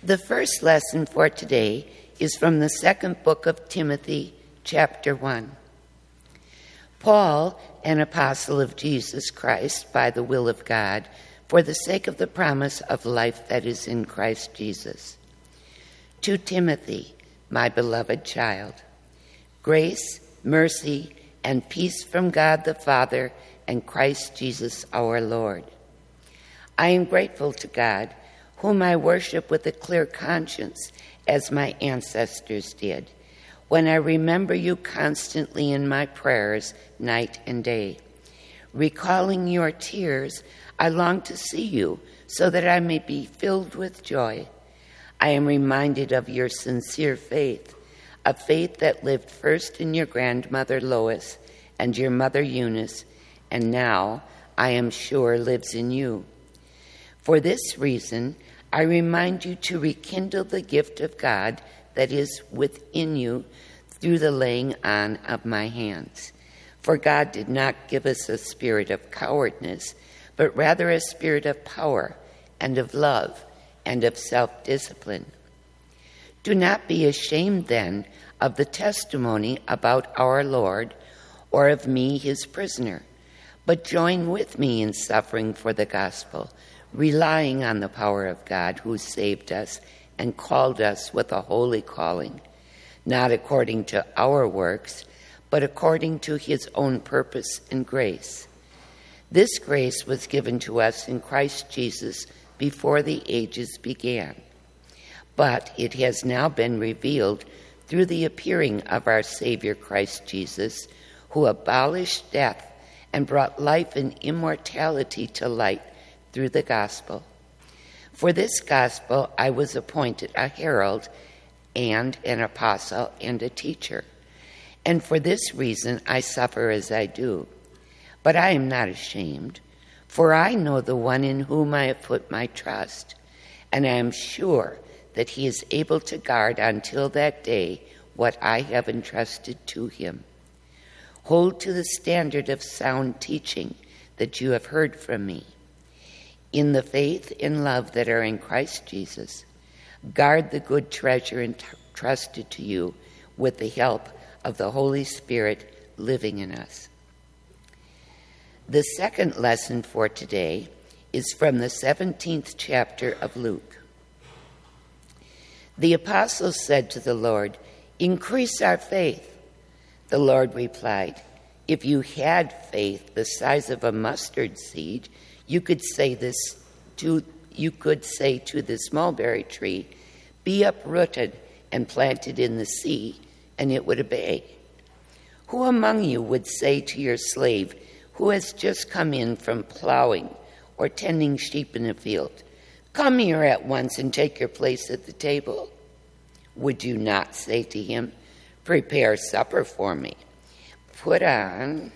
The first lesson for today is from the second book of Timothy, chapter 1. Paul, an apostle of Jesus Christ by the will of God, for the sake of the promise of life that is in Christ Jesus. To Timothy, my beloved child, grace, mercy, and peace from God the Father and Christ Jesus our Lord. I am grateful to God, whom I worship with a clear conscience, as my ancestors did, when I remember you constantly in my prayers night and day. Recalling your tears, I long to see you so that I may be filled with joy. I am reminded of your sincere faith, a faith that lived first in your grandmother Lois and your mother Eunice, and now, I am sure, lives in you. For this reason, I remind you to rekindle the gift of God that is within you through the laying on of my hands. For God did not give us a spirit of cowardness, but rather a spirit of power and of love and of self-discipline. Do not be ashamed, then, of the testimony about our Lord, or of me, his prisoner, but join with me in suffering for the gospel, relying on the power of God who saved us and called us with a holy calling, not according to our works, but according to his own purpose and grace. This grace was given to us in Christ Jesus before the ages began, but it has now been revealed through the appearing of our Savior Christ Jesus, who abolished death and brought life and immortality to light through the gospel. For this gospel I was appointed a herald and an apostle and a teacher, and for this reason I suffer as I do. But I am not ashamed, for I know the one in whom I have put my trust, and I am sure that he is able to guard until that day what I have entrusted to him. Hold to the standard of sound teaching that you have heard from me. In the faith and love that are in Christ Jesus, guard the good treasure entrusted to you with the help of the Holy Spirit living in us. The second lesson for today is from the 17th chapter of Luke. The apostles said to the Lord, "Increase our faith." The Lord replied, "If you had faith the size of a mustard seed, you could say to this mulberry tree, 'Be uprooted and planted in the sea,' and it would obey. Who among you would say to your slave who has just come in from plowing or tending sheep in a field, 'Come here at once and take your place at the table'? Would you not say to him, 'Prepare supper for me. Put on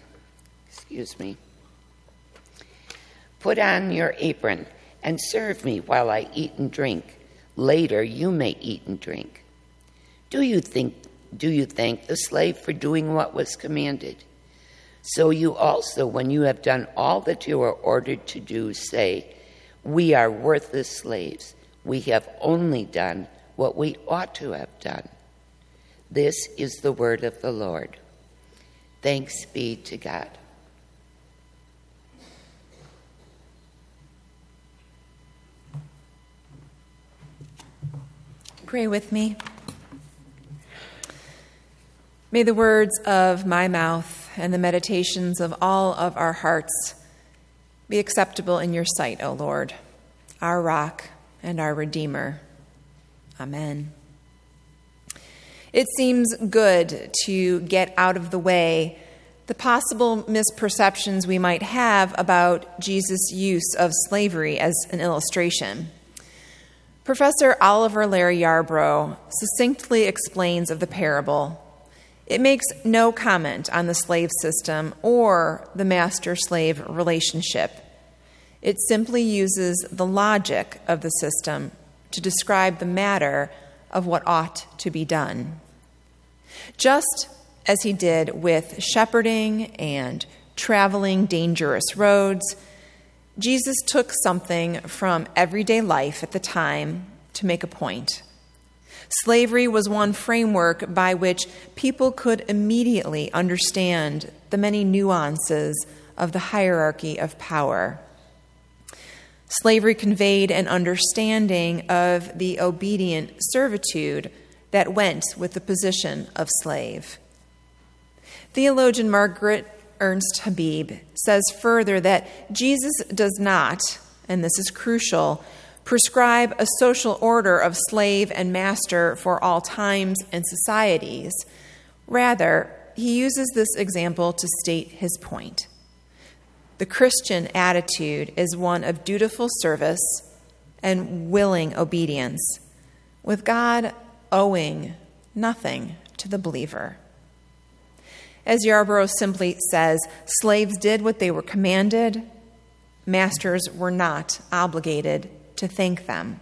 your apron and serve me while I eat and drink. Later you may eat and drink.' Do you thank the slave for doing what was commanded? So you also, when you have done all that you are ordered to do, say, 'We are worthless slaves. We have only done what we ought to have done.'" This is the word of the Lord. Thanks be to God. Pray with me. May the words of my mouth and the meditations of all of our hearts be acceptable in your sight, O Lord, our rock and our Redeemer. Amen. It seems good to get out of the way the possible misperceptions we might have about Jesus' use of slavery as an illustration. Professor Oliver Larry Yarbrough succinctly explains of the parable. It makes no comment on the slave system or the master-slave relationship. It simply uses the logic of the system to describe the matter of what ought to be done. Just as he did with shepherding and traveling dangerous roads, Jesus took something from everyday life at the time to to make a point. Slavery was one framework by which people could immediately understand the many nuances of the hierarchy of power. Slavery conveyed an understanding of the obedient servitude that went with the position of slave. Theologian Margaret Ernst Habib says further that Jesus does not, and this is crucial, prescribe a social order of slave and master for all times and societies. Rather, he uses this example to state his point. The Christian attitude is one of dutiful service and willing obedience, with God owing nothing to the believer. As Yarborough simply says, slaves did what they were commanded. Masters were not obligated to thank them.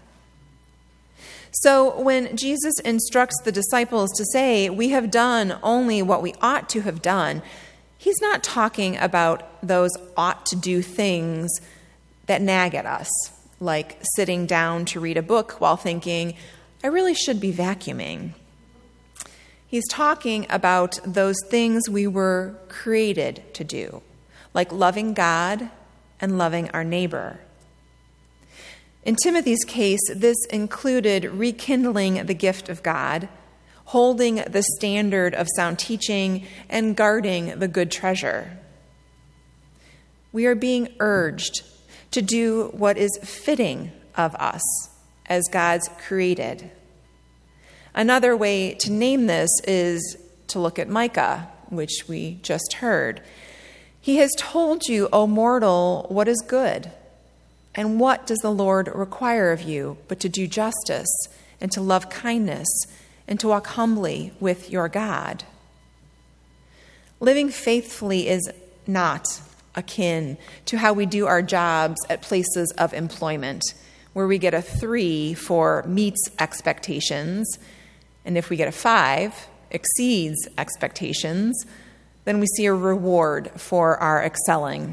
So when Jesus instructs the disciples to say, "We have done only what we ought to have done," he's not talking about those ought-to-do things that nag at us, like sitting down to read a book while thinking, "I really should be vacuuming." He's talking about those things we were created to do, like loving God and loving our neighbor. In Timothy's case, this included rekindling the gift of God, holding the standard of sound teaching, and guarding the good treasure. We are being urged to do what is fitting of us as God's created. Another way to name this is to look at Micah, which we just heard. He has told you, O mortal, what is good. And what does the Lord require of you but to do justice and to love kindness and to walk humbly with your God? Living faithfully is not akin to how we do our jobs at places of employment, where we get a 3 for meets expectations, and if we get a 5, exceeds expectations, then we see a reward for our excelling.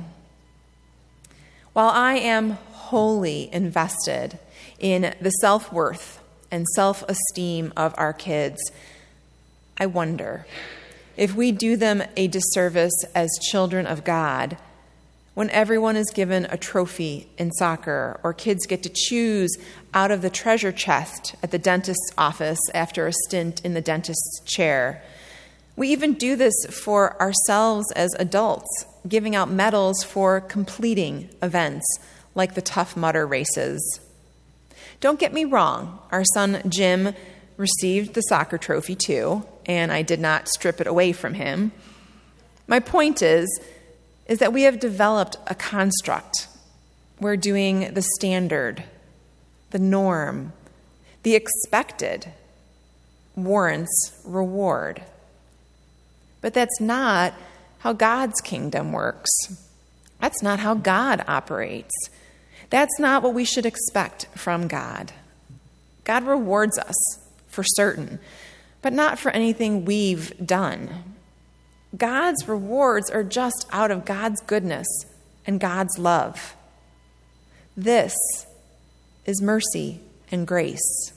While I am wholly invested in the self-worth and self-esteem of our kids, I wonder if we do them a disservice as children of God when everyone is given a trophy in soccer, or kids get to choose out of the treasure chest at the dentist's office after a stint in the dentist's chair. We even do this for ourselves as adults, giving out medals for completing events like the Tough Mudder races. Don't get me wrong, our son Jim received the soccer trophy too, and I did not strip it away from him. My point is that we have developed a construct where doing the standard, the norm, the expected warrants reward. But that's not how God's kingdom works. That's not how God operates. That's not what we should expect from God. God rewards us for certain, but not for anything we've done. God's rewards are just out of God's goodness and God's love. This is mercy and grace.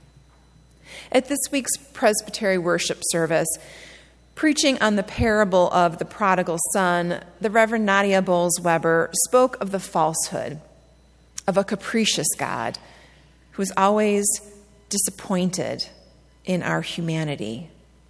At this week's Presbytery worship service, preaching on the parable of the prodigal son, the Reverend Nadia Bowles-Weber spoke of the falsehood of a capricious God who is always disappointed in our humanity.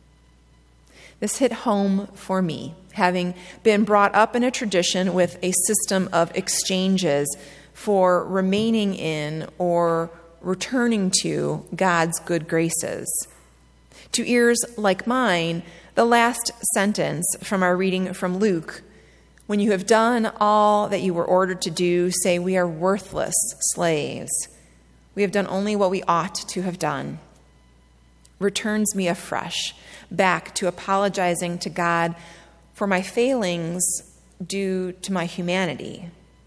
This hit home for me, having been brought up in a tradition with a system of exchanges for remaining in or returning to God's good graces. To ears like mine, the last sentence from our reading from Luke, "When you have done all that you were ordered to do, say, we are worthless slaves. We have done only what we ought to have done," returns me afresh back to apologizing to God for my failings due to my humanity.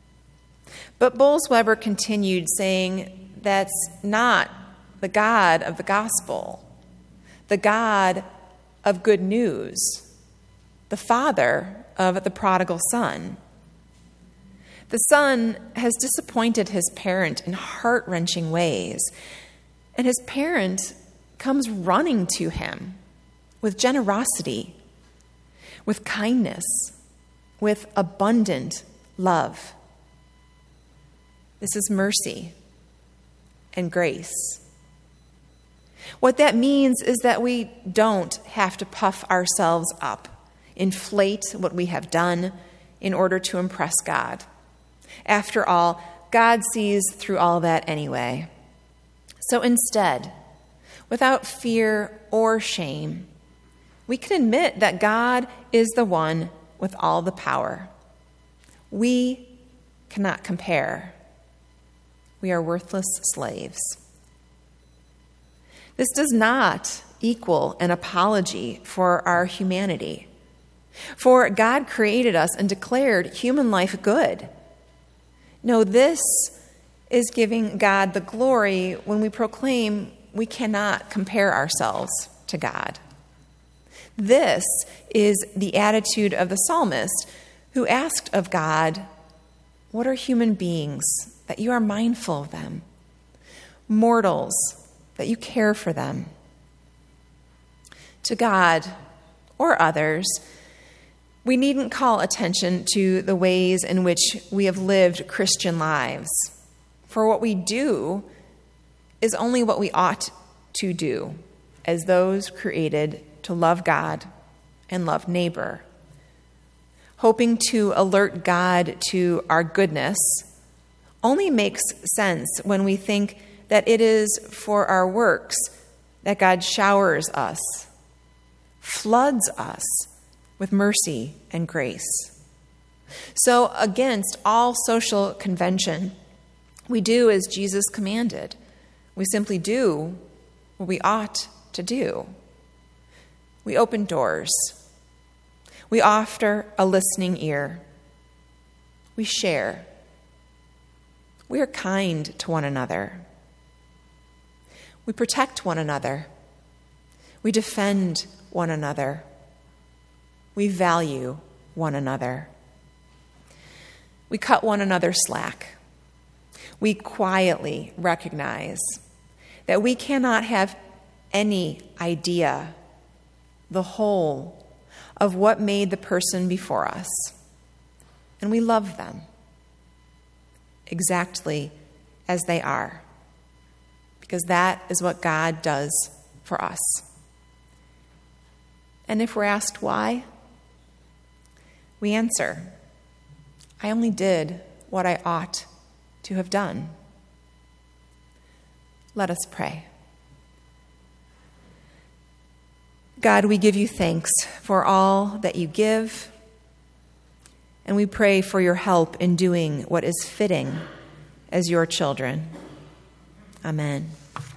But Bowles-Weber continued, saying, that's not the God of the gospel, the God of good news, the Father of the prodigal son. The son has disappointed his parent in heart-wrenching ways, And his parent comes running to him with generosity, with kindness, with abundant love. This is mercy and grace. What that means is that we don't have to puff ourselves up, inflate what we have done in order to impress God. After all, God sees through all that anyway. So instead, without fear or shame, we can admit that God is the one with all the power. We cannot compare. We are worthless slaves. This does not equal an apology for our humanity. For God created us and declared human life good. No, this is giving God the glory when we proclaim we cannot compare ourselves to God. This is the attitude of the psalmist who asked of God, "What are human beings that you are mindful of them? Mortals, that you care for them?" To God or others, we needn't call attention to the ways in which we have lived Christian lives. For what we do is only what we ought to do as those created to love God and love neighbor. Hoping to alert God to our goodness only makes sense when we think that it is for our works that God showers us, floods us with mercy and grace. So, against all social convention, we do as Jesus commanded. We simply do what we ought to do. We open doors. We offer a listening ear. We share. We are kind to one another. We protect one another. We defend one another. We value one another. We cut one another slack. We quietly recognize that we cannot have any idea, the whole, of what made the person before us. And we love them exactly as they are, because that is what God does for us. And if we're asked why, we answer, I only did what I ought to have done. Let us pray. God, we give you thanks for all that you give, and we pray for your help in doing what is fitting as your children. Amen.